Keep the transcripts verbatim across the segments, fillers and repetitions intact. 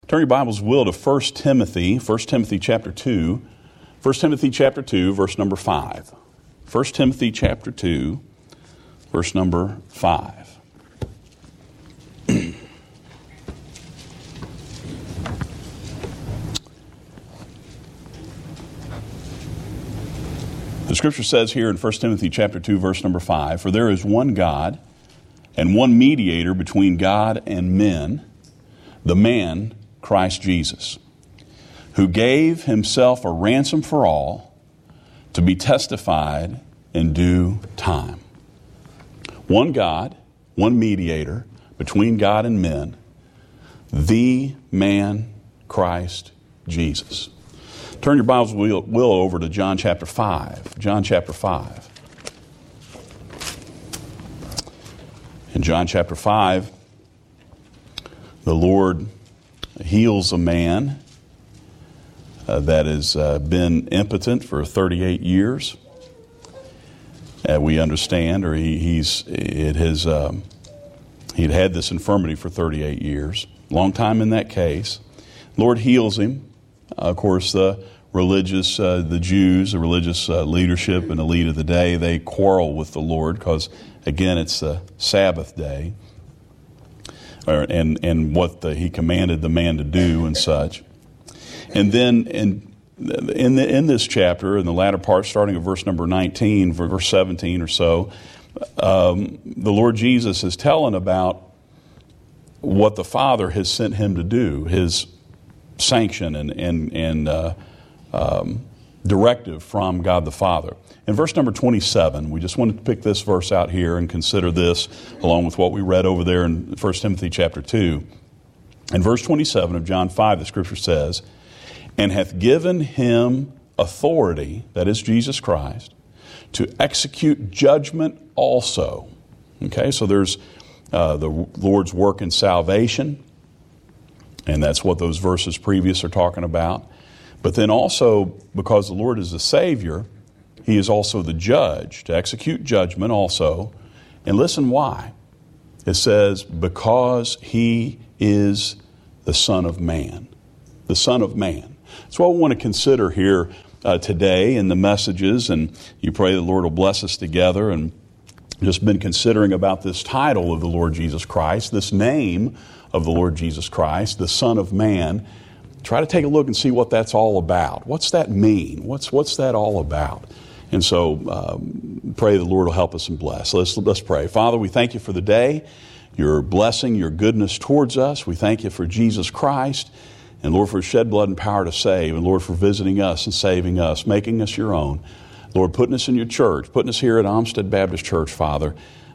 Turn your Bibles, will, to First Timothy, First Timothy chapter two. First Timothy chapter two, verse number five. First Timothy chapter two, verse number five. The Scripture says here in First Timothy chapter two, verse number five, "For there is one God and one mediator between God and men, the man Christ Jesus, who gave himself a ransom for all, to be testified in due time." One God, one mediator between God and men, the man Christ Jesus. Turn your Bibles, will, will over to John chapter five. John chapter five. In John chapter five, the Lord heals a man uh, that has uh, been impotent for thirty-eight years. Uh, we understand, or he, he's it has um, he'd had this infirmity for thirty-eight years, long time in that case. Lord heals him. Uh, of course, the religious, uh, the Jews, the religious uh, leadership and elite of the day, they quarrel with the Lord because, again, it's the Sabbath day, or, and and what the, He commanded the man to do and such. And then in in the, in this chapter, in the latter part, starting at verse number nineteen, verse seventeen or so, um, the Lord Jesus is telling about what the Father has sent Him to do, His sanction and and and uh, um, directive from God the Father. In verse number twenty-seven, we just wanted to pick this verse out here and consider this along with what we read over there in First Timothy chapter two. In verse twenty-seven of John five, the Scripture says, "And hath given him authority," that is Jesus Christ, "to execute judgment also." Okay, so there's uh, the Lord's work in salvation, and that's what those verses previous are talking about. But then also, because the Lord is the Savior, He is also the judge, to execute judgment also. And listen why. It says, because He is the Son of Man. The Son of Man. That's what we want to consider here uh, today in the messages. And you pray the Lord will bless us together. And just been considering about this title of the Lord Jesus Christ, this name of the Lord Jesus Christ, the Son of Man. Try to take a look and see what that's all about. What's that mean? What's what's that all about? And so um, pray the Lord will help us and bless. Let's, let's pray. Father, we thank You for the day, Your blessing, Your goodness towards us. We thank You for Jesus Christ, and Lord, for shed blood and power to save, and Lord, for visiting us and saving us, making us Your own. Lord, putting us in Your church, putting us here at Olmsted Baptist Church, Father,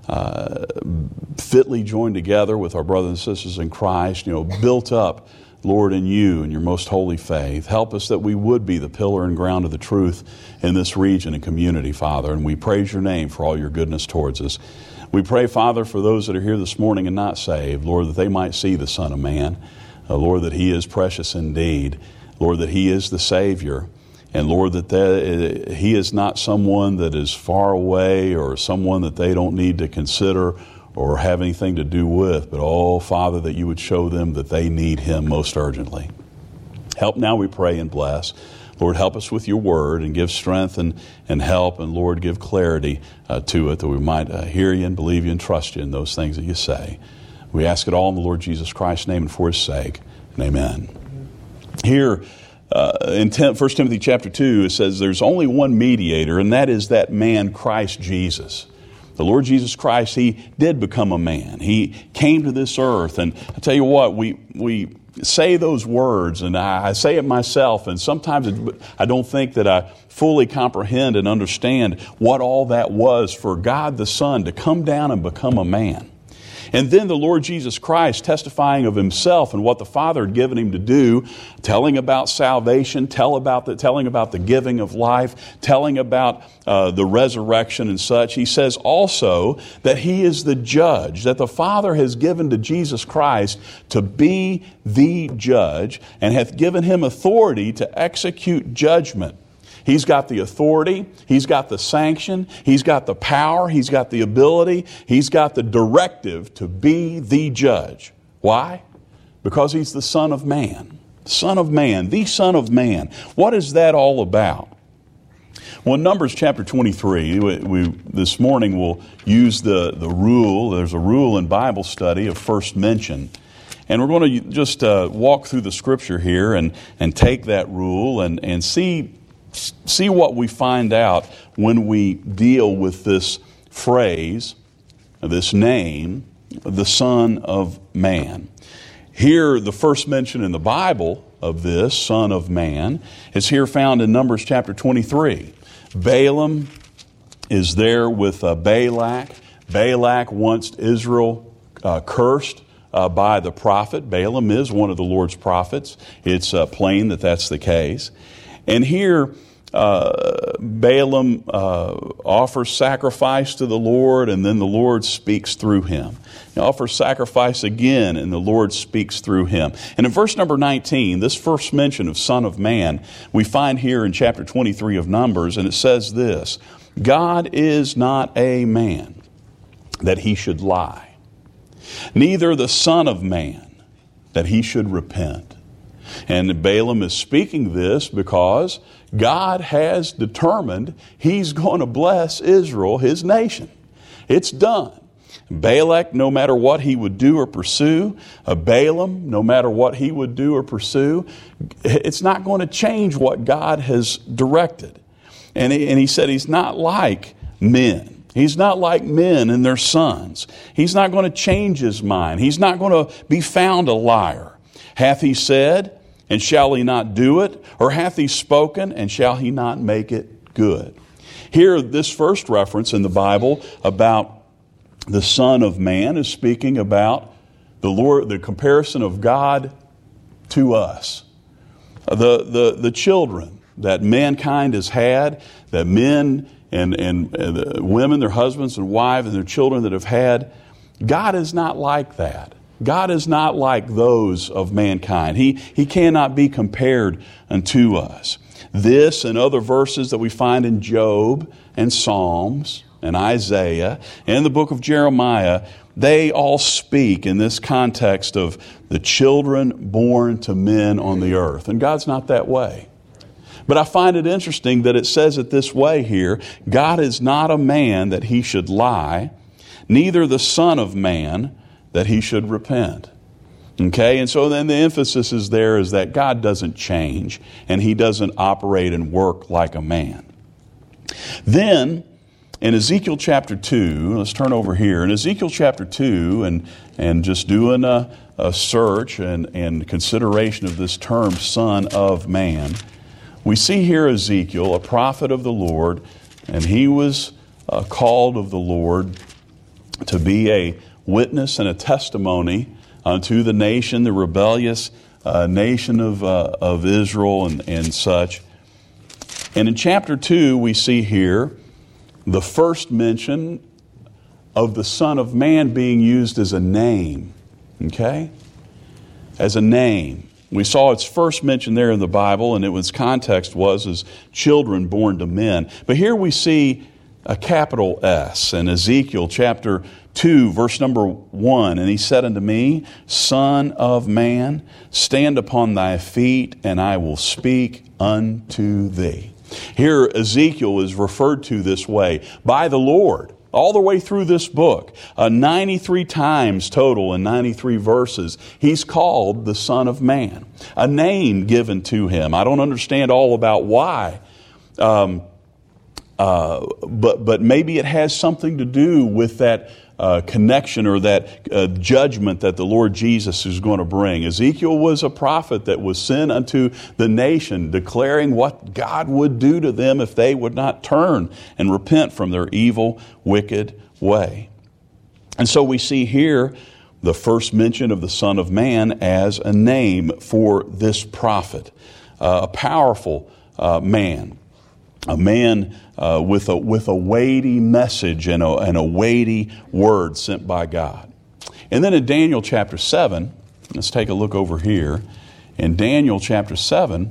uh, fitly joined together with our brothers and sisters in Christ, you know, built up, Lord, in You and Your most holy faith. Help us that we would be the pillar and ground of the truth in this region and community, Father. And we praise Your name for all Your goodness towards us. We pray, Father, for those that are here this morning and not saved, Lord, that they might see the Son of Man. Uh, Lord, that He is precious indeed. Lord, that He is the Savior. And Lord, that they, He is not someone that is far away or someone that they don't need to consider or have anything to do with, but oh, Father, that You would show them that they need Him most urgently. Help now, we pray, and bless. Lord, help us with Your word and give strength and, and help, and Lord, give clarity uh, to it, that we might uh, hear You and believe You and trust You in those things that You say. We ask it all in the Lord Jesus Christ's name and for His sake. And amen. Here uh, in First Timothy chapter two, it says there's only one mediator, and that is that man, Christ Jesus. The Lord Jesus Christ, He did become a man. He came to this earth. And I tell you what, we we say those words, and I, I say it myself, and sometimes it, I don't think that I fully comprehend and understand what all that was for God the Son to come down and become a man. And then the Lord Jesus Christ testifying of Himself and what the Father had given Him to do, telling about salvation, tell about the, telling about the giving of life, telling about uh, the resurrection and such. He says also that He is the judge, that the Father has given to Jesus Christ to be the judge and hath given Him authority to execute judgment. He's got the authority, He's got the sanction, He's got the power, He's got the ability, He's got the directive to be the judge. Why? Because he's the Son of Man. Son of Man, the Son of Man. What is that all about? Well, in Numbers chapter twenty-three, we, we, this morning we'll use the, the rule. There's a rule in Bible study of first mention. And we're going to just uh, walk through the Scripture here and, and take that rule and, and see, see what we find out when we deal with this phrase, this name, the Son of Man. Here, the first mention in the Bible of this, Son of Man, is here found in Numbers chapter twenty-three. Balaam is there with uh, Balak. Balak wants Israel uh, cursed uh, by the prophet. Balaam is one of the Lord's prophets. It's uh, plain that that's the case. And here, uh, Balaam uh, offers sacrifice to the Lord, and then the Lord speaks through him. He offers sacrifice again, and the Lord speaks through him. And in verse number nineteen, this first mention of Son of Man, we find here in chapter twenty-three of Numbers, and it says this: God is not a man that he should lie, neither the Son of Man that he should repent. And Balaam is speaking this because God has determined he's going to bless Israel, his nation. It's done. Balak, no matter what he would do or pursue, uh, Balaam, no matter what he would do or pursue, it's not going to change what God has directed. And he, and he said he's not like men. He's not like men and their sons. He's not going to change his mind. He's not going to be found a liar. Hath he said, and shall he not do it? Or hath he spoken, and shall he not make it good? Here, this first reference in the Bible about the Son of Man is speaking about the Lord, the comparison of God to us. The, the, the children that mankind has had, that men and, and, and women, their husbands and wives and their children that have had, God is not like that. God is not like those of mankind. He, he cannot be compared unto us. This and other verses that we find in Job and Psalms and Isaiah and the book of Jeremiah, they all speak in this context of the children born to men on the earth. And God's not that way. But I find it interesting that it says it this way here: God is not a man that he should lie, neither the Son of Man that he should repent. Okay, and so then the emphasis is there is that God doesn't change and he doesn't operate and work like a man. Then, in Ezekiel chapter two, let's turn over here. In Ezekiel chapter two, and, and just doing a, a search and, and consideration of this term, Son of Man, we see here Ezekiel, a prophet of the Lord, and he was uh, called of the Lord to be a witness and a testimony unto the nation, the rebellious uh, nation of, uh, of Israel and, and such. And in chapter two, we see here the first mention of the Son of Man being used as a name. Okay? As a name. We saw its first mention there in the Bible, and its context was as children born to men. But here we see a capital S in Ezekiel chapter two, verse number one. And he said unto me, Son of man, stand upon thy feet, and I will speak unto thee. Here Ezekiel is referred to this way by the Lord all the way through this book. Uh, ninety-three times total in ninety-three verses, he's called the Son of Man. A name given to him. I don't understand all about why. Um, uh, but, but maybe it has something to do with that Uh, connection or that uh, judgment that the Lord Jesus is going to bring. Ezekiel was a prophet that was sent unto the nation, declaring what God would do to them if they would not turn and repent from their evil, wicked way. And so we see here the first mention of the Son of Man as a name for this prophet, uh, a powerful uh, man. A man uh, with a with a weighty message and a, and a weighty word sent by God. And then in Daniel chapter seven, let's take a look over here. In Daniel chapter seven,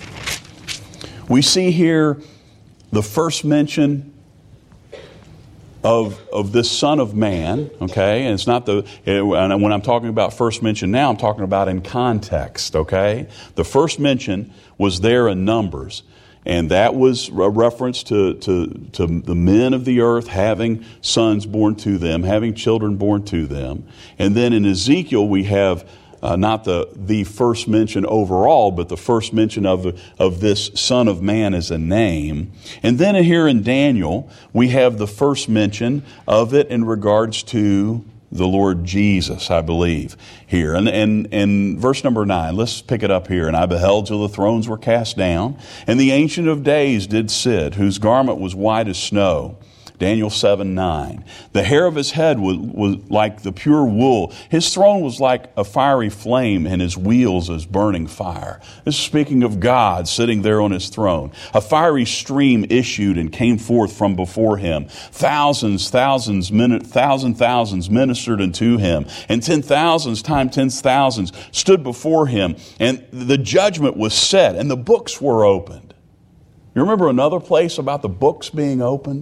we see here the first mention of of this Son of Man, okay? And it's not the, and when I'm talking about first mention now, I'm talking about in context, okay? The first mention was there in Numbers, and that was a reference to, to, to the men of the earth having sons born to them, having children born to them. And then in Ezekiel, we have Uh, not the the first mention overall, but the first mention of of this Son of Man as a name. And then here in Daniel, we have the first mention of it in regards to the Lord Jesus, I believe, here. And and and verse number nine, let's pick it up here. And I beheld till the thrones were cast down, and the Ancient of Days did sit, whose garment was white as snow. Daniel seven nine. The hair of his head was, was like the pure wool. His throne was like a fiery flame, and his wheels as burning fire. This is speaking of God sitting there on his throne. A fiery stream issued and came forth from before him. Thousands, thousands, min- thousand thousands ministered unto him, and ten thousands times ten thousands stood before him. And the judgment was set, and the books were opened. You remember another place about the books being opened?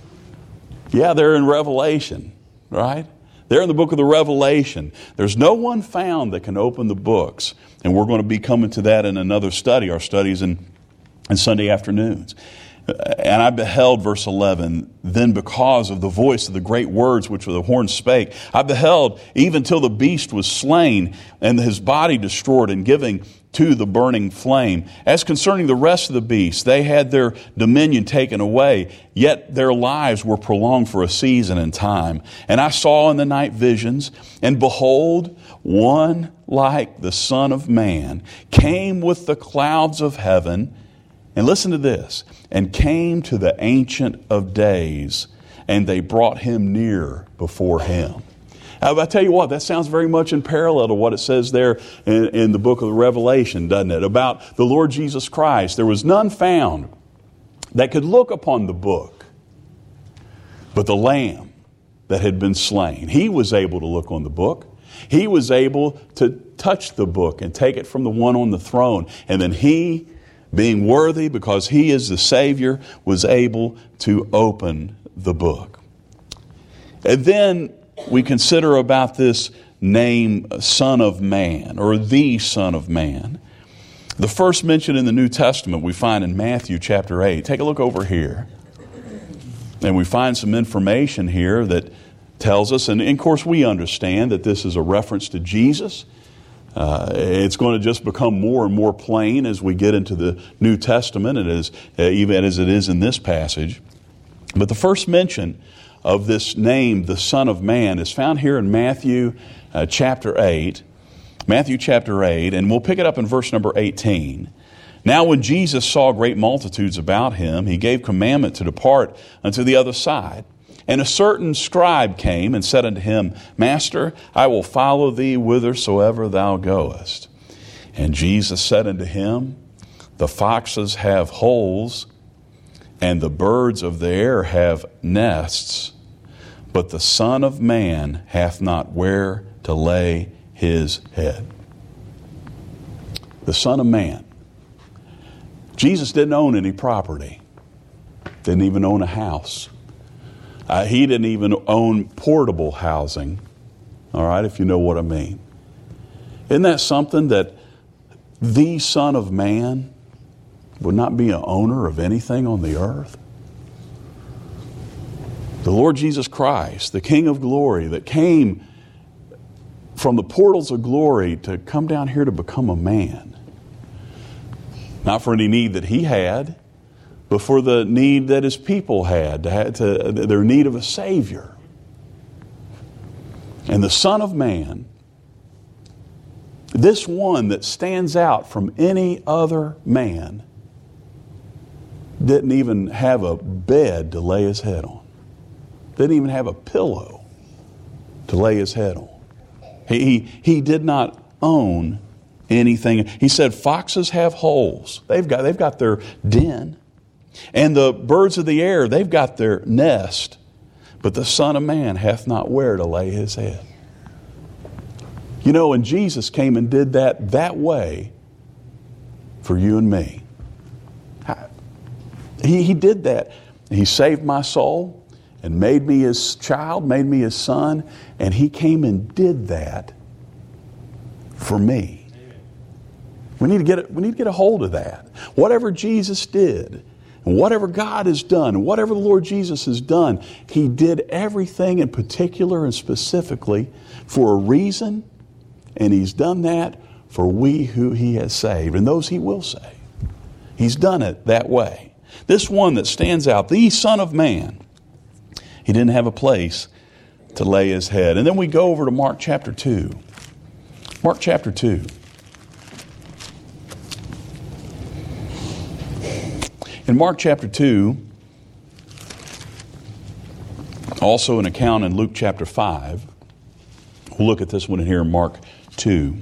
Yeah, they're in Revelation, right? They're in the book of the Revelation. There's no one found that can open the books. And we're going to be coming to that in another study, our studies in, in Sunday afternoons. And I beheld, verse eleven, then because of the voice of the great words which the horn spake, I beheld even till the beast was slain and his body destroyed and giving to the burning flame. As concerning the rest of the beasts, they had their dominion taken away, yet their lives were prolonged for a season and time. And I saw in the night visions, and behold, one like the Son of Man came with the clouds of heaven. And listen to this, and came to the Ancient of Days, and they brought him near before him. Now, I tell you what, that sounds very much in parallel to what it says there in, in the book of the Revelation, doesn't it? About the Lord Jesus Christ. There was none found that could look upon the book, but the Lamb that had been slain. He was able to look on the book. He was able to touch the book and take it from the one on the throne. And then he, being worthy because he is the Savior, was able to open the book. And then we consider about this name, Son of Man, or the Son of Man. The first mention in the New Testament we find in Matthew chapter eight. Take a look over here. And we find some information here that tells us, and of course we understand that this is a reference to Jesus. Uh, it's going to just become more and more plain as we get into the New Testament, and as, uh, even as it is in this passage. But the first mention of this name, the Son of Man, is found here in Matthew uh, chapter eight. Matthew chapter eight, and we'll pick it up in verse number eighteen. Now when Jesus saw great multitudes about him, he gave commandment to depart unto the other side. And a certain scribe came and said unto him, Master, I will follow thee whithersoever thou goest. And Jesus said unto him, The foxes have holes, and the birds of the air have nests, but the Son of Man hath not where to lay his head. The Son of Man. Jesus didn't own any property. Didn't even own a house. Uh, he didn't even own portable housing. All right, if you know what I mean. Isn't that something, that the Son of Man would not be an owner of anything on the earth? The Lord Jesus Christ, the King of glory, that came from the portals of glory to come down here to become a man. Not for any need that he had, but for the need that his people had, to have to, their need of a Savior. And the Son of Man, this one that stands out from any other man, didn't even have a bed to lay his head on. Didn't even have a pillow to lay his head on. He, he, he did not own anything. He said, foxes have holes. They've got, they've got their den. And the birds of the air, they've got their nest. But the Son of Man hath not where to lay his head. You know, and Jesus came and did that that way for you and me. He, he did that. He saved my soul. and made me his child, made me his son, and he came and did that for me. We need to get it, we need to get a hold of that. Whatever Jesus did, and whatever God has done, and whatever the Lord Jesus has done, he did everything in particular and specifically for a reason, and he's done that for we who he has saved and those he will save. He's done it that way. This one that stands out, the Son of Man, he didn't have a place to lay his head. And then we go over to Mark chapter two. Mark chapter two. In Mark chapter two, also an account in Luke chapter five. We'll look at this one here in Mark two.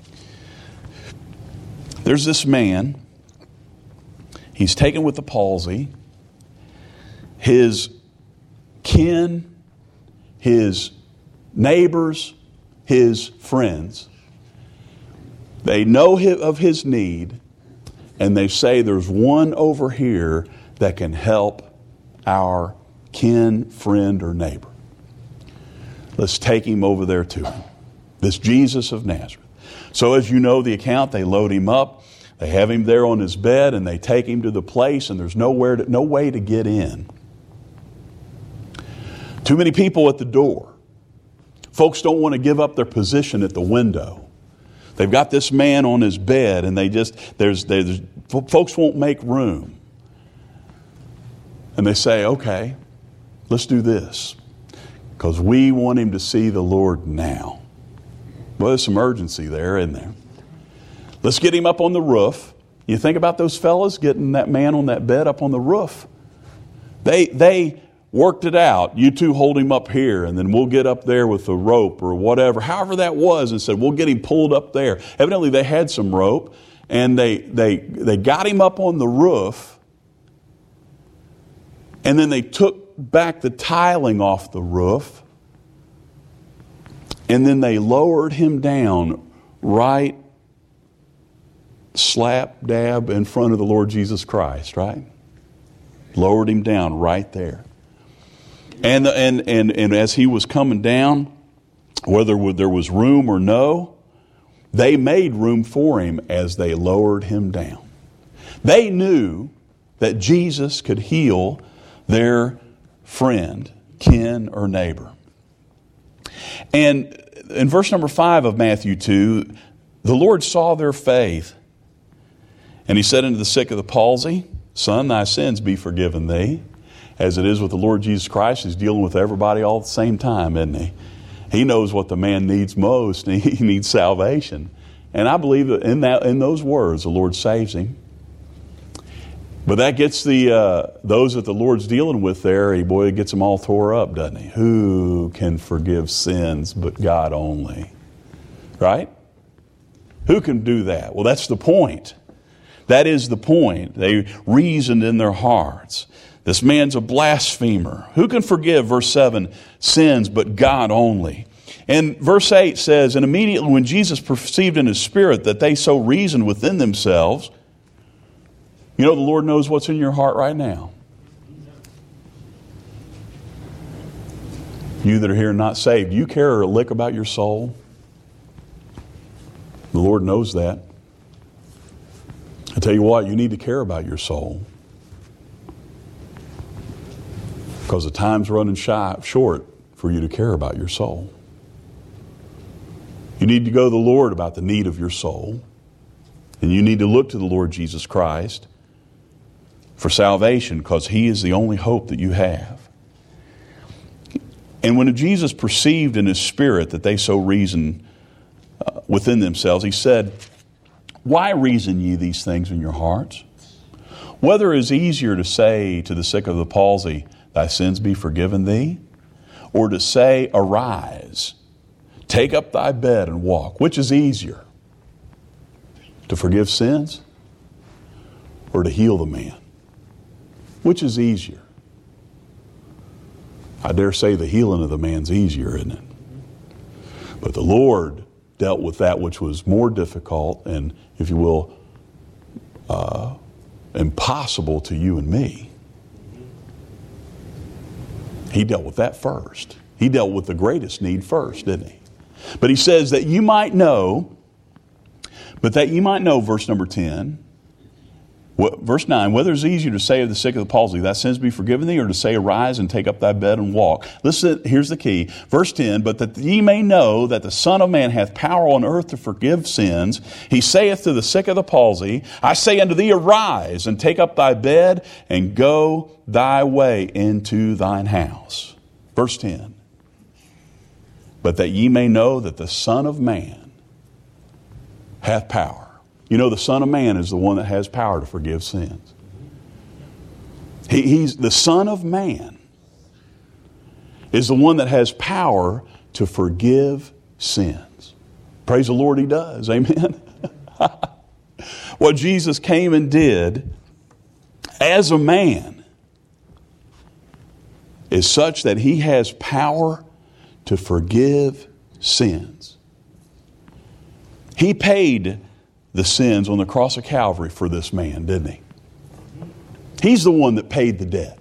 There's this man. He's taken with the palsy. His kin, his neighbors, his friends, they know of his need, and they say there's one over here that can help our kin, friend, or neighbor. Let's take him over there to him. This Jesus of Nazareth. So as you know the account, they load him up. They have him there on his bed, and they take him to the place, and there's nowhere to, no way to get in. Too many people at the door. Folks don't want to give up their position at the window. They've got this man on his bed, and they just, there's, there's, folks won't make room. And they say, okay, let's do this, because we want him to see the Lord now. Well, there's some urgency there, isn't there? Let's get him up on the roof. You think about those fellas getting that man on that bed up on the roof. They, they worked it out. You two hold him up here, and then we'll get up there with the rope or whatever, however that was, and said, we'll get him pulled up there. Evidently, they had some rope, and they, they, they got him up on the roof, and then they took back the tiling off the roof, and then they lowered him down right slap dab in front of the Lord Jesus Christ, right? Lowered him down right there. And, and, and, and as he was coming down, whether there was room or no, they made room for him as they lowered him down. They knew that Jesus could heal their friend, kin, or neighbor. And in verse number five of Matthew two, the Lord saw their faith, and he said unto the sick of the palsy, Son, thy sins be forgiven thee. As it is with the Lord Jesus Christ, he's dealing with everybody all at the same time, isn't he? He knows what the man needs most, and he needs salvation. And I believe that in that in those words, the Lord saves him. But that gets the uh, those that the Lord's dealing with there, he, boy, it gets them all tore up, doesn't he? Who can forgive sins but God only? Right? Who can do that? Well, that's the point. That is the point. They reasoned in their hearts. This man's a blasphemer. Who can forgive, verse seven, sins but God only? And verse eight says, And immediately when Jesus perceived in his spirit that they so reasoned within themselves, you know the Lord knows what's in your heart right now. You that are here not saved, do you care a lick about your soul? The Lord knows that. I tell you what, you need to care about your soul. Because the time's running shy, short for you to care about your soul. You need to go to the Lord about the need of your soul. And you need to look to the Lord Jesus Christ for salvation, because he is the only hope that you have. And when Jesus perceived in his spirit that they so reasoned uh, within themselves, he said, Why reason ye these things in your hearts? Whether it is easier to say to the sick of the palsy, Thy sins be forgiven thee, or to say, Arise, take up thy bed and walk. Which is easier? To forgive sins or to heal the man? Which is easier? I dare say the healing of the man's easier, isn't it? But the Lord dealt with that which was more difficult and, if you will, uh, impossible to you and me. He dealt with that first. He dealt with the greatest need first, didn't he? But he says that you might know, but that you might know, verse number ten, what, verse nine, whether it's easier to say of the sick of the palsy, thy sins be forgiven thee, or to say, arise and take up thy bed and walk. Listen, here's the key. Verse ten, but that ye may know that the Son of Man hath power on earth to forgive sins, he saith to the sick of the palsy, I say unto thee, arise and take up thy bed and go thy way into thine house. Verse ten, but that ye may know that the Son of Man hath power. You know, the Son of Man is the one that has power to forgive sins. He, he's the Son of Man is the one that has power to forgive sins. Praise the Lord, he does. Amen. What Jesus came and did as a man is such that he has power to forgive sins. He paid the sins on the cross of Calvary for this man, didn't he? He's the one that paid the debt.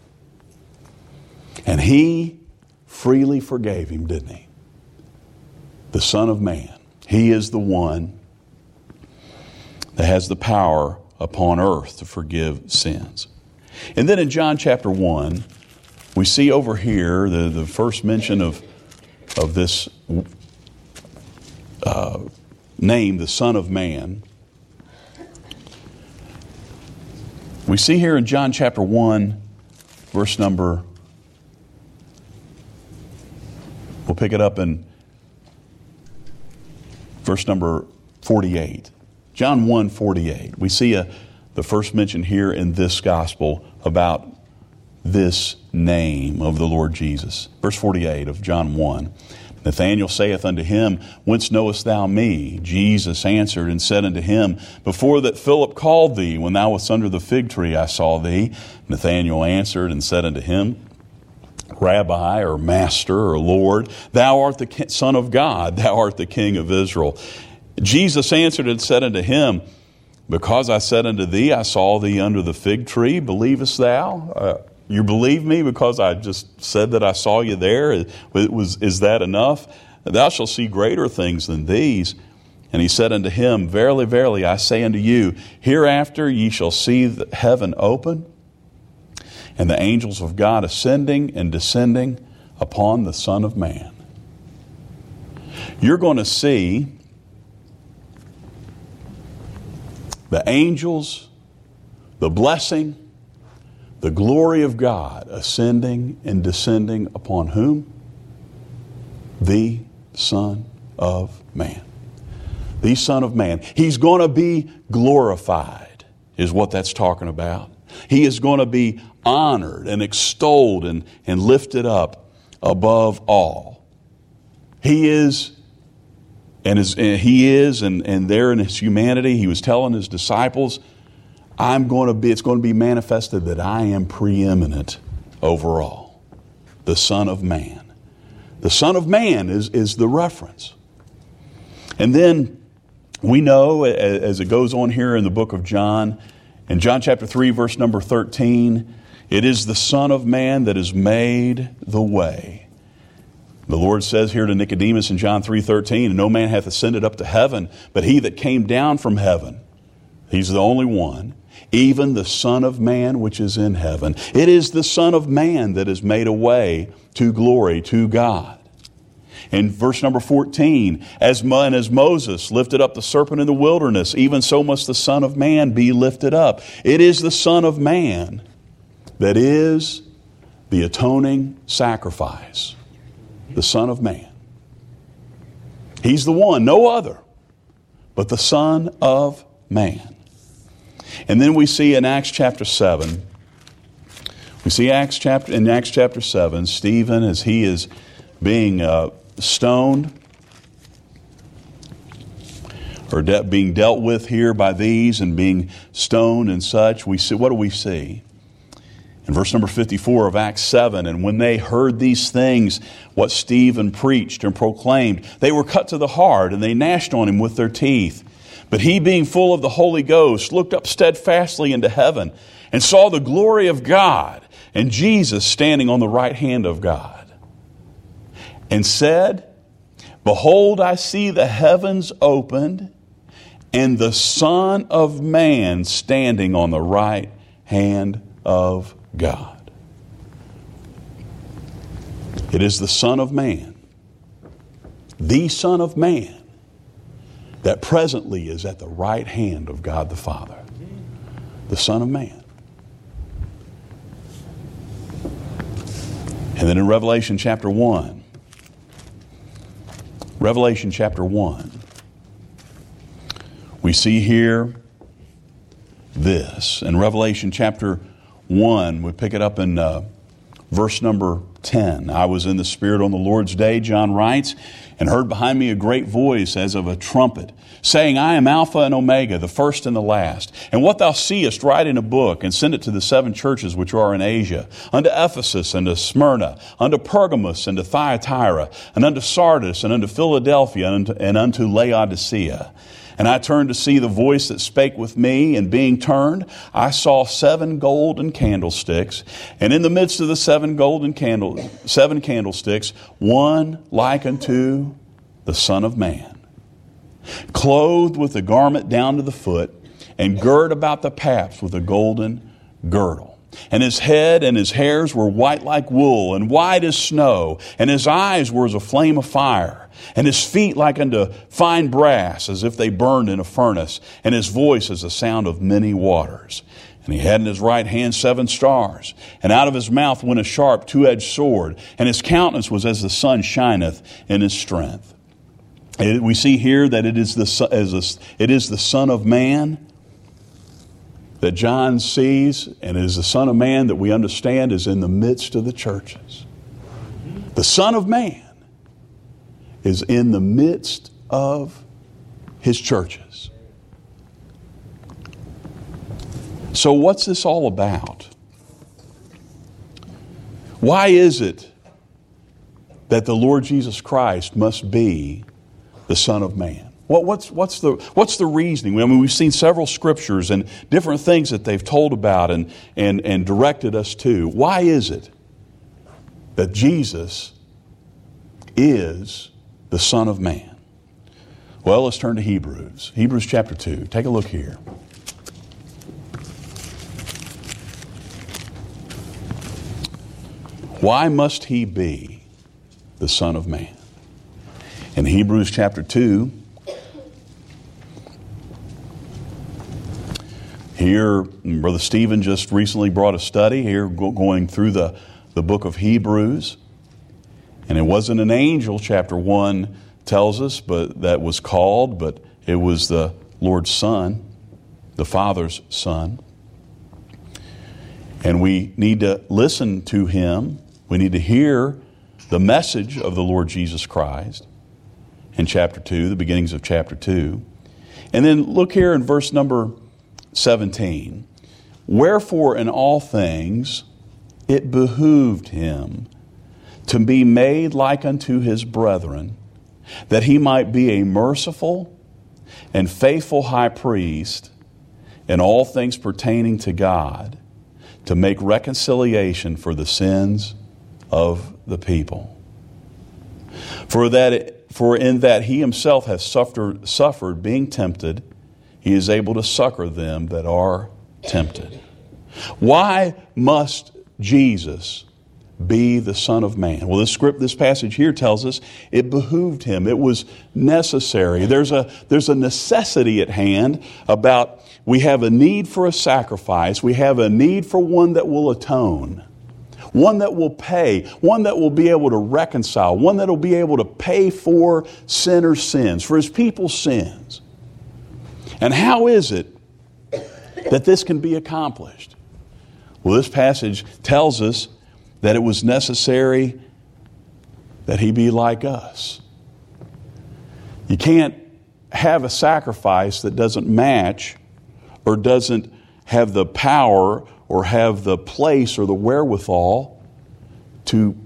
And he freely forgave him, didn't he? The Son of Man. He is the one that has the power upon earth to forgive sins. And then in John chapter one, we see over here the, the first mention of, of this uh, name, the Son of Man. We see here in John chapter one, verse number, we'll pick it up in verse number forty-eight. John one forty-eight. We see a, the first mention here in this gospel about this name of the Lord Jesus. Verse forty-eight of John one. Nathanael saith unto him, whence knowest thou me? Jesus answered and said unto him, before that Philip called thee, when thou wast under the fig tree, I saw thee. Nathanael answered and said unto him, Rabbi, or Master, or Lord, thou art the Son of God, thou art the King of Israel. Jesus answered and said unto him, because I said unto thee, I saw thee under the fig tree, believest thou? Uh, You believe me because I just said that I saw you there? It was, is that enough? Thou shalt see greater things than these. And he said unto him, verily, verily, I say unto you, hereafter ye shall see the heaven open, and the angels of God ascending and descending upon the Son of Man. You're going to see the angels, the blessing, the glory of God ascending and descending upon whom? The Son of Man. The Son of Man. He's going to be glorified, is what that's talking about. He is going to be honored and extolled and, and lifted up above all. He is, and, is, and he is, and, and there in his humanity, he was telling his disciples, I'm going to be, it's going to be manifested that I am preeminent over all. The Son of Man. The Son of Man is, is the reference. And then we know, as it goes on here in the book of John, in John chapter three, verse number thirteen, it is the Son of Man that has made the way. The Lord says here to Nicodemus in John three thirteen, no man hath ascended up to heaven, but he that came down from heaven. He's the only one. Even the Son of Man which is in heaven. It is the Son of Man that has made a way to glory to God. In verse number fourteen, as, Mo- and as Moses lifted up the serpent in the wilderness, even so must the Son of Man be lifted up. It is the Son of Man that is the atoning sacrifice. The Son of Man. He's the one, no other, but the Son of Man. And then we see in Acts chapter seven, we see Acts chapter in Acts chapter seven, Stephen, as he is being uh, stoned or de- being dealt with here by these and being stoned and such. We see, what do we see? In verse number fifty-four of Acts seven, and when they heard these things, what Stephen preached and proclaimed, they were cut to the heart, and they gnashed on him with their teeth. But he, being full of the Holy Ghost, looked up steadfastly into heaven and saw the glory of God and Jesus standing on the right hand of God, and said, Behold, I see the heavens opened, and the Son of Man standing on the right hand of God. It is the Son of Man, the Son of Man, that presently is at the right hand of God the Father. The Son of Man. And then in Revelation chapter one, Revelation chapter one, we see here this. In Revelation chapter one, we pick it up in uh, verse number ten. I was in the Spirit on the Lord's day, John writes, and heard behind me a great voice as of a trumpet, saying, I am Alpha and Omega, the first and the last. And what thou seest, write in a book, and send it to the seven churches which are in Asia, unto Ephesus, and to Smyrna, unto Pergamos, and to Thyatira, and unto Sardis, and unto Philadelphia, and unto, and unto Laodicea. And I turned to see the voice that spake with me, and being turned, I saw seven golden candlesticks, and in the midst of the seven golden candle, seven candlesticks, one like unto the Son of Man, clothed with a garment down to the foot, and girt about the paps with a golden girdle. And his head and his hairs were white like wool, and white as snow, and his eyes were as a flame of fire, and his feet like unto fine brass, as if they burned in a furnace, and his voice as the sound of many waters. And he had in his right hand seven stars, and out of his mouth went a sharp two-edged sword, and his countenance was as the sun shineth in his strength. It, we see here that it is the as a, it is the Son of Man that John sees, and it is the Son of Man that we understand is in the midst of the churches. The Son of Man is in the midst of his churches. So what's this all about? Why is it that the Lord Jesus Christ must be the Son of Man? What, what's, what's, the, what's the reasoning? I mean, we've seen several scriptures and different things that they've told about and, and, and directed us to. Why is it that Jesus is the Son of Man? Well, let's turn to Hebrews. Hebrews chapter two. Take a look here. Why must he be the Son of Man? In Hebrews chapter two, here, Brother Stephen just recently brought a study here going through the, the book of Hebrews. And it wasn't an angel, chapter one tells us, but that was called, but it was the Lord's Son, the Father's Son. And we need to listen to him. We need to hear the message of the Lord Jesus Christ in chapter two, the beginnings of chapter two. And then look here in verse number seventeen. Wherefore in all things it behooved him to be made like unto his brethren, that he might be a merciful and faithful high priest in all things pertaining to God, to make reconciliation for the sins of the people. For that, it, for in that he himself has suffered, suffered being tempted, he is able to succor them that are tempted. Why must Jesus be the Son of Man? Well, this script, this passage here tells us it behooved him. It was necessary. There's a, there's a necessity at hand about we have a need for a sacrifice. We have a need for one that will atone. One that will pay. One that will be able to reconcile. One that will be able to pay for sinners' sins, for his people's sins. And how is it that this can be accomplished? Well, this passage tells us that it was necessary that he be like us. You can't have a sacrifice that doesn't match or doesn't have the power or have the place or the wherewithal to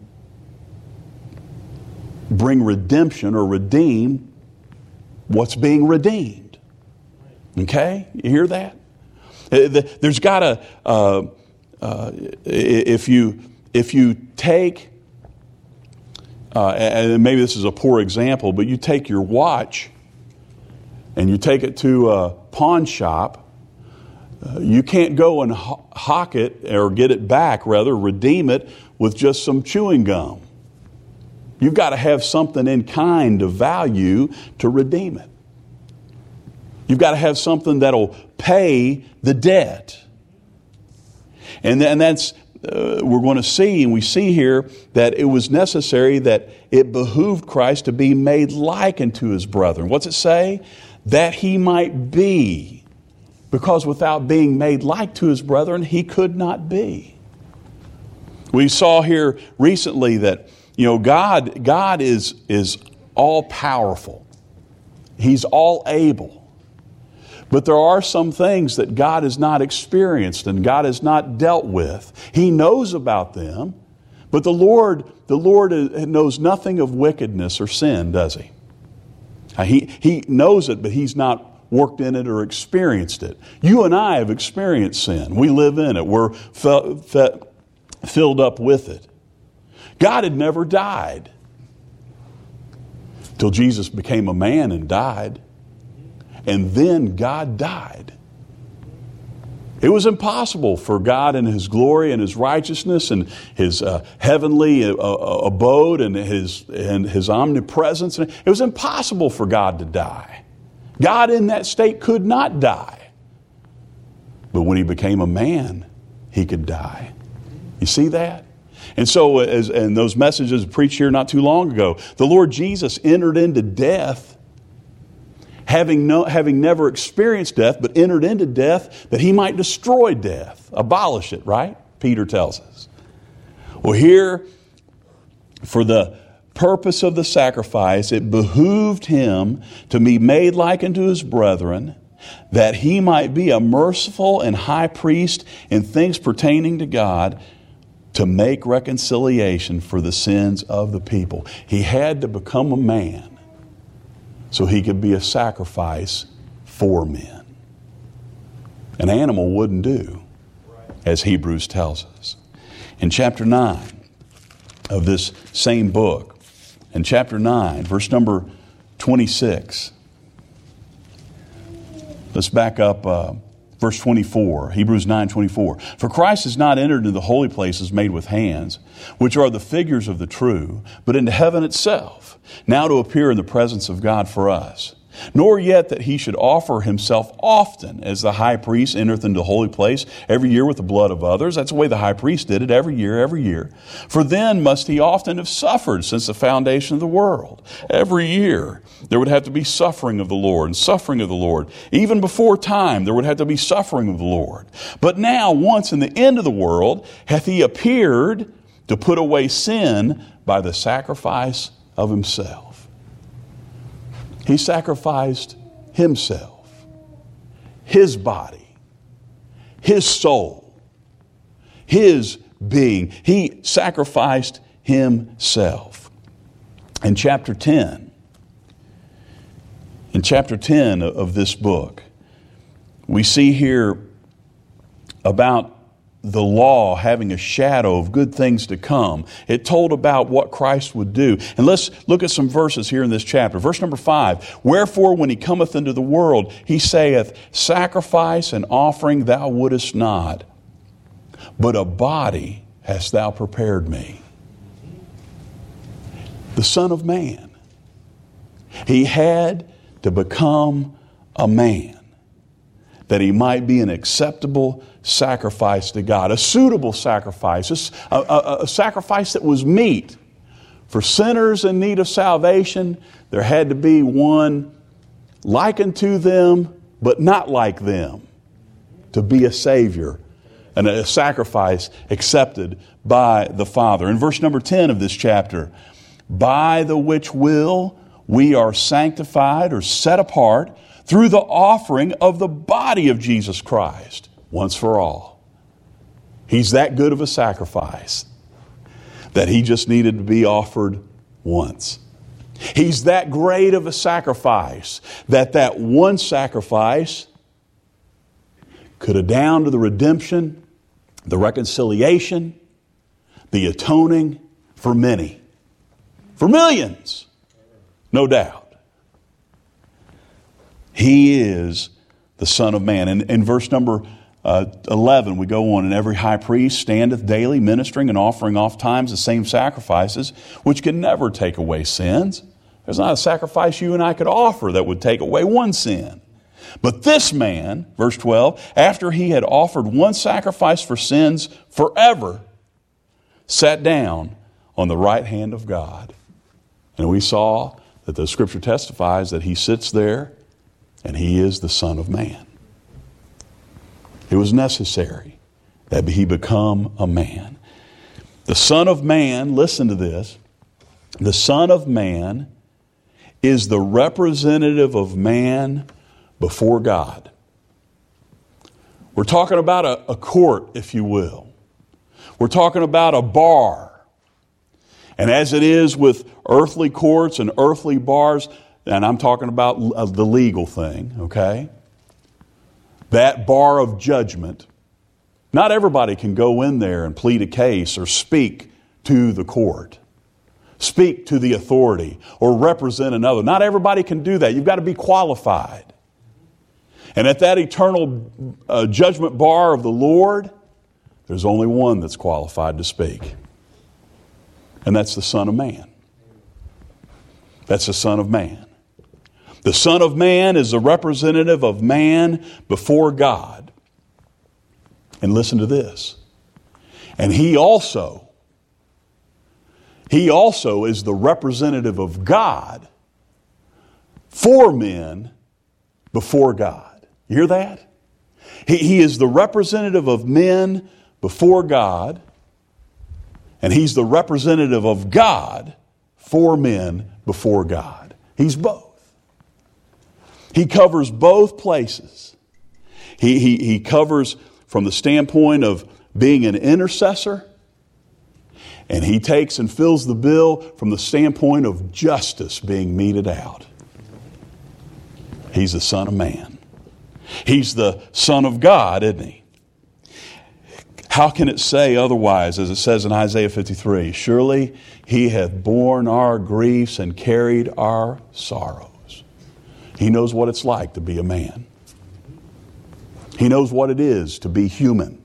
bring redemption or redeem what's being redeemed. Okay? You hear that? There's got to uh, uh, if you if you take, uh, and maybe this is a poor example, but you take your watch and you take it to a pawn shop, uh, you can't go and ho- hock it or get it back, rather redeem it with just some chewing gum. You've got to have something in kind of value to redeem it. You've got to have something that'll pay the debt. And, and that's, uh, we're going to see, and we see here that it was necessary that it behooved Christ to be made like unto his brethren. What's it say? That he might be. Because without being made like to his brethren, he could not be. We saw here recently that, you know, God, God is, is all powerful. He's all able. But there are some things that God has not experienced and God has not dealt with. He knows about them, but the Lord, the Lord knows nothing of wickedness or sin, does he? He, he knows it, but he's not worked in it or experienced it. You and I have experienced sin. We live in it. We're fe- fe- filled up with it. God had never died till Jesus became a man and died. And then God died. It was impossible for God in his glory and his righteousness and his uh, heavenly uh, abode and his, and his omnipresence. It was impossible for God to die. God in that state could not die. But when he became a man, he could die. You see that? And so, as and those messages preached here not too long ago, the Lord Jesus entered into death, having no, having never experienced death, but entered into death that he might destroy death, abolish it, right? Peter tells us. Well, here, for the purpose of the sacrifice, it behooved him to be made like unto his brethren, that he might be a merciful and high priest in things pertaining to God, to make reconciliation for the sins of the people. He had to become a man so he could be a sacrifice for men. An animal wouldn't do, as Hebrews tells us. In chapter nine of this same book, in chapter nine, verse number twenty-six, let's back up uh, verse twenty-four, Hebrews nine twenty-four. For Christ has not entered into the holy places made with hands, which are the figures of the true, but into heaven itself, now to appear in the presence of God for us. Nor yet that he should offer himself often, as the high priest entereth into the holy place every year with the blood of others. That's the way the high priest did it, every year, every year. For then must he often have suffered since the foundation of the world. Every year there would have to be suffering of the Lord and suffering of the Lord. Even before time there would have to be suffering of the Lord. But now, once in the end of the world, hath he appeared to put away sin by the sacrifice of himself. He sacrificed himself, his body, his soul, his being. He sacrificed himself. In chapter ten, in chapter ten of this book, we see here about the law having a shadow of good things to come. It told about what Christ would do. And let's look at some verses here in this chapter. Verse number five. Wherefore, when he cometh into the world, he saith, sacrifice and offering thou wouldest not, but a body hast thou prepared me. The Son of Man. He had to become a man that he might be an acceptable sacrifice to God, a suitable sacrifice, a, a, a sacrifice that was meet. For sinners in need of salvation, there had to be one like unto them, but not like them, to be a Savior and a sacrifice accepted by the Father. In verse number ten of this chapter, by the which will we are sanctified or set apart through the offering of the body of Jesus Christ, once for all. He's that good of a sacrifice that he just needed to be offered once. He's that great of a sacrifice that that one sacrifice could have down to the redemption the reconciliation, the atoning for many, for millions, no doubt. He is the Son of Man. And in verse number uh, eleven, we go on, and every high priest standeth daily ministering and offering oft times the same sacrifices, which can never take away sins. There's not a sacrifice you and I could offer that would take away one sin. But this man, verse twelve, after he had offered one sacrifice for sins forever, sat down on the right hand of God. And we saw that the Scripture testifies that he sits there and he is the Son of Man. It was necessary that he become a man. The Son of Man, listen to this, the Son of Man is the representative of man before God. We're talking about a, a court, if you will. We're talking about a bar. And as it is with earthly courts and earthly bars, and I'm talking about the legal thing, okay? That bar of judgment, not everybody can go in there and plead a case or speak to the court, speak to the authority, or represent another. Not everybody can do that. You've got to be qualified. And at that eternal uh, judgment bar of the Lord, there's only one that's qualified to speak. And that's the Son of Man. That's the Son of Man. The Son of Man is the representative of man before God. And listen to this. And he also, he also is the representative of God for men before God. You hear that? He, he is the representative of men before God, and he's the representative of God for men before God. He's both. He covers both places. He, he, he covers from the standpoint of being an intercessor, and he takes and fills the bill from the standpoint of justice being meted out. He's the Son of Man. He's the Son of God, isn't he? How can it say otherwise, as it says in Isaiah fifty-three? Surely he hath borne our griefs and carried our sorrows. He knows what it's like to be a man. He knows what it is to be human.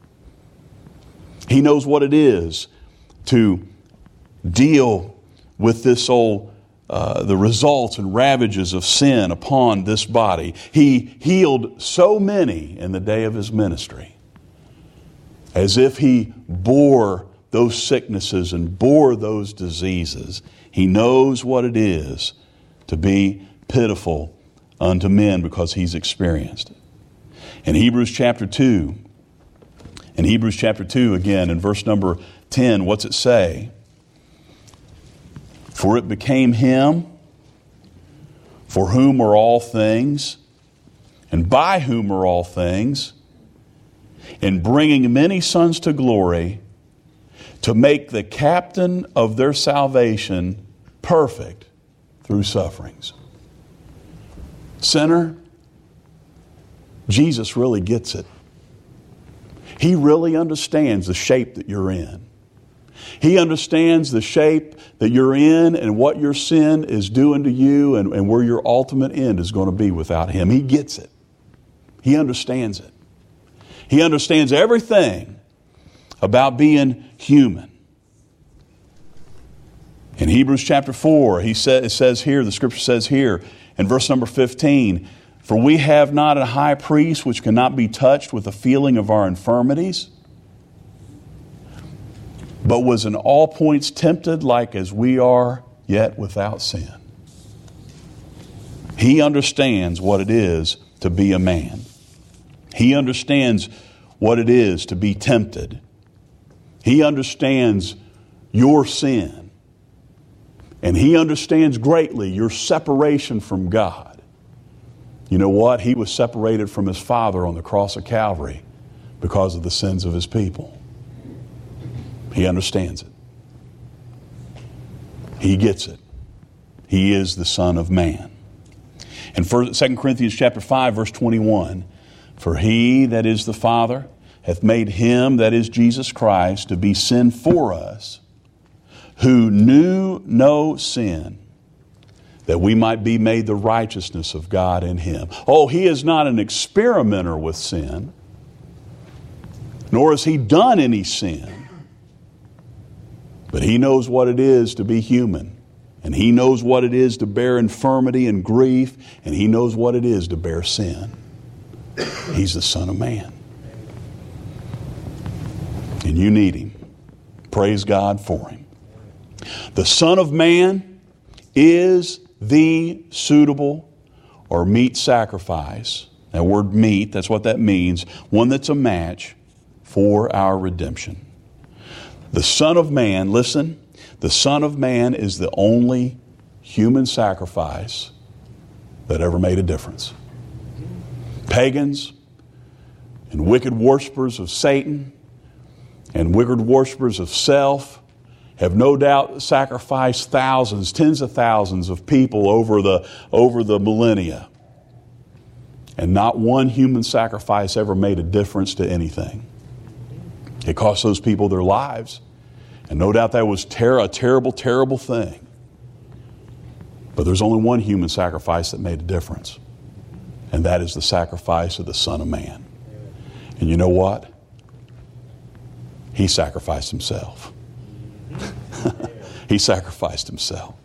He knows what it is to deal with this old Uh, the results and ravages of sin upon this body. He healed so many in the day of his ministry, as if he bore those sicknesses and bore those diseases. He knows what it is to be pitiful unto men because he's experienced it. In Hebrews chapter two, in Hebrews chapter two again, in verse number ten, what's it say? For it became him, for whom are all things, and by whom are all things, in bringing many sons to glory, to make the captain of their salvation perfect through sufferings. Sinner, Jesus really gets it. He really understands the shape that you're in. He understands the shape that you're in and what your sin is doing to you and, and where your ultimate end is going to be without him. He gets it. He understands it. He understands everything about being human. In Hebrews chapter four, he says, it says here, the scripture says here in verse number fifteen, for we have not a high priest which cannot be touched with the feeling of our infirmities, but was in all points tempted like as we are, yet without sin. He understands what it is to be a man. He understands what it is to be tempted. He understands your sin. And he understands greatly your separation from God. You know what? He was separated from his Father on the cross of Calvary because of the sins of his people. He understands it. He gets it. He is the Son of Man. In Second Corinthians chapter five, verse twenty-one, for he that is the Father hath made him, that is Jesus Christ, to be sin for us, who knew no sin, that we might be made the righteousness of God in him. Oh, he is not an experimenter with sin, nor has he done any sin. But he knows what it is to be human. And he knows what it is to bear infirmity and grief. And he knows what it is to bear sin. He's the Son of Man. And you need him. Praise God for him. The Son of Man is the suitable or meet sacrifice. That word meet, that's what that means. One that's a match for our redemption. The Son of Man, listen, the Son of Man is the only human sacrifice that ever made a difference. Pagans and wicked worshipers of Satan and wicked worshipers of self have no doubt sacrificed thousands, tens of thousands of people over the, over the millennia. And not one human sacrifice ever made a difference to anything. It cost those people their lives. And no doubt that was ter- a terrible, terrible thing. But there's only one human sacrifice that made a difference. And that is the sacrifice of the Son of Man. And you know what? He sacrificed himself. He sacrificed himself.